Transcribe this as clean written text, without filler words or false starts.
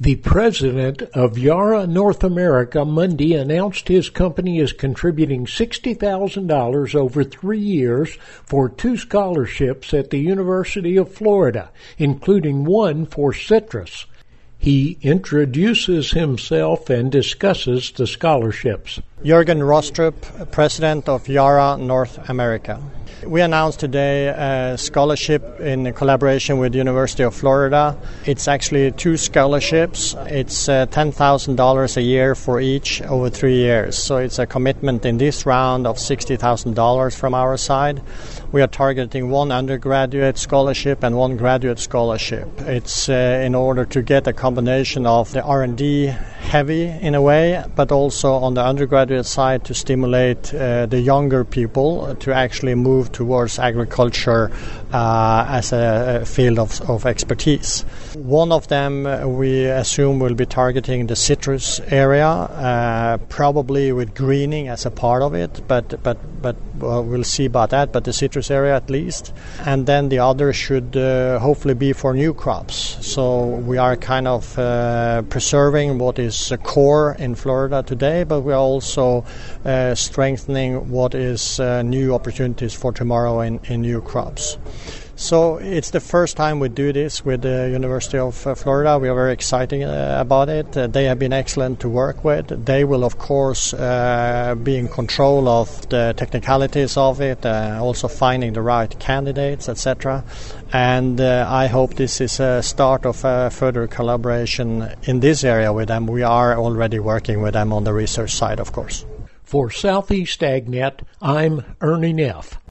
The president of Yara North America Monday announced his company is contributing $60,000 over 3 years for 2 scholarships at the University of Florida, including one for citrus. He introduces himself and discusses the scholarships. Jürgen Rostrup, president of Yara North America. We announced today a scholarship in collaboration with the University of Florida. It's actually 2 scholarships. It's $10,000 a year for each over 3 years. So it's a commitment in this round of $60,000 from our side. We are targeting 1 undergraduate scholarship and 1 graduate scholarship. It's in order to get a combination of the R&D heavy in a way, but also on the undergraduate side to stimulate the younger people to actually move towards agriculture as a field of expertise. One of them we assume will be targeting the citrus area, probably with greening as a part of it, but we'll see about that, but the citrus area at least. And then the other should hopefully be for new crops. So we are kind of preserving what is core in Florida today, but we are also strengthening what is new opportunities for tomorrow in new crops. So it's the first time we do this with the University of Florida. We are very excited about it. They have been excellent to work with. They will, of course, be in control of the technicalities of it, also finding the right candidates, etc. And I hope this is a start of further collaboration in this area with them. We are already working with them on the research side, of course. For Southeast AgNet, I'm Ernie Neff.